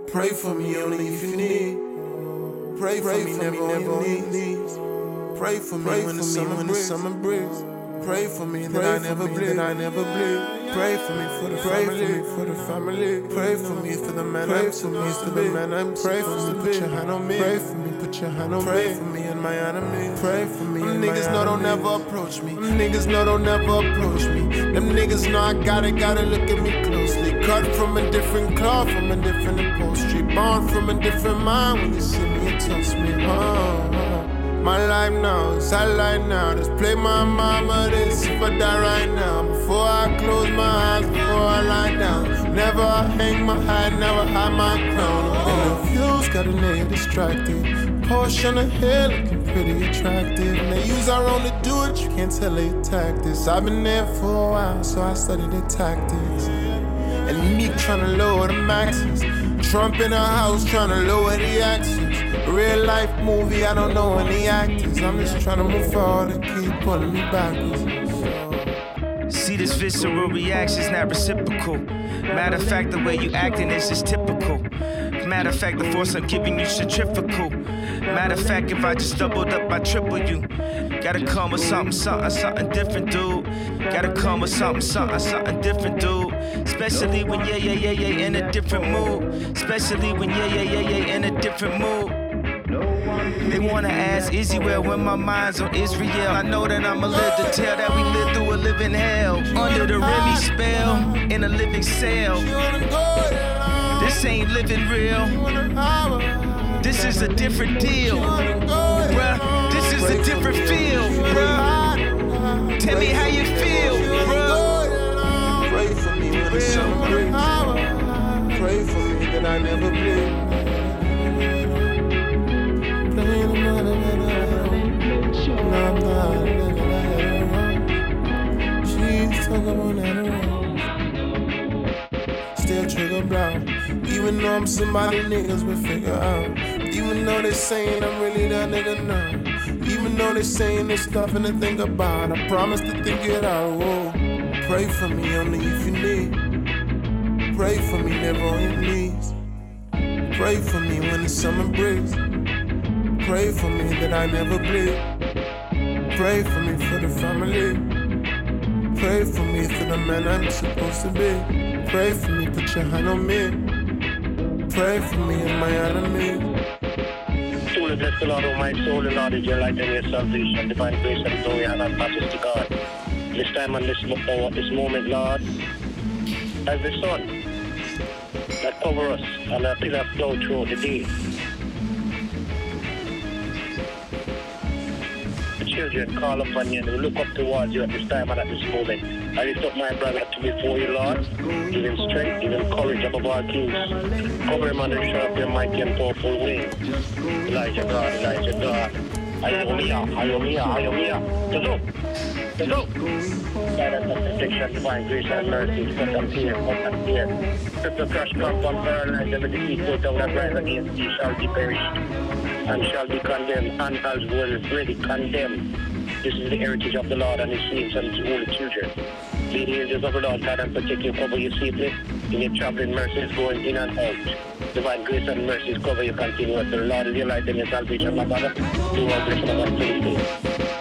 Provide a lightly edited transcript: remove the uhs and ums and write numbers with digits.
Pray for me only if you need. Pray for me never on your knees. Pray for me when the summer breeze. Pray for me that I never bleed. Pray for me for the family. Pray for me for the man I'm supposed to be. Pray for me, put your hand on me. Pray for me, put your hand on me. Pray for me and my enemies. Pray for me. Them niggas know don't never approach me. Them niggas know don't never approach me. Them niggas know I gotta look at me closely. Cut from a different cloth, from a different upholstery. Born from a different mind. When you see me, you toast me. My life now is highlight now. Just play my mama this if I die right now. Before I close my eyes, before I lie down. Never hang my hat, never hide my crown. And the views got a nigga distracted. Porsche on the hill looking pretty attractive. And they use our own to do it, you can't tell they tactics. I've been there for a while, so I studied the tactics. And me tryna lower the maxes. Trump in the house tryna lower the axes. Real life movie, I don't know any actors. I'm just tryna move forward and keep pulling me backwards. See, this visceral reaction's not reciprocal. Matter of fact, the way you acting is just typical. Matter of fact, the force I'm giving you centrifugal. Matter of fact, if I just doubled up, I triple you. Gotta come with something different, dude. Gotta come with something different, dude. Especially when yeah in a different mood. Especially when yeah in a different mood. They wanna ask, is he well when my mind's on Israel? I know that I'ma live to tell that we live through a living hell. Under the Remy spell, in a living cell. This ain't living real. This is a different deal, bruh. This is a different feel, bruh. Tell me how you feel, bruh. Pray for me when the summer breeze. Pray for me that I never bleed. Still trigger brown. Even though I'm somebody niggas will figure out. Even though they saying I'm really that nigga now. Even though they saying there's nothing to think about. I promise to think it out. Whoa. Pray for me only if you need. Pray for me never on your knees. Pray for me when the summer breeze. Pray for me that I never bleed. Pray for me for the family. Pray for me for the man I'm supposed to be. Pray for me, put your hand on me. Pray for me and my enemies. Truly bless the Lord, oh my soul, the Lord is your light and your salvation. Divine grace and glory and passes to God. This time and this hour, this moment, Lord, as the sun that cover us and a pillar of cloud throughout the day. Children call upon you and we look up towards you at this time and at this moment. I lift up my brother to before you, Lord. Give him strength, give him courage above all things. Cover him under the shadow of your mighty and powerful wing. Elijah God. Ayomia. Guidance and protection, divine grace and mercy. Cut and fear. If the crush come from paralyzed, every defeat go down and rise against thee shall be perished. And shall be condemned, and as well already condemned. This is the heritage of the Lord and his saints and his holy children. May the angels of the Lord guide and protect you, cover you safely in your traveling mercies going in and out. Divine grace and mercies cover you continuously. The Lord is your light and your salvation, my brother. Do all blessing of God, please.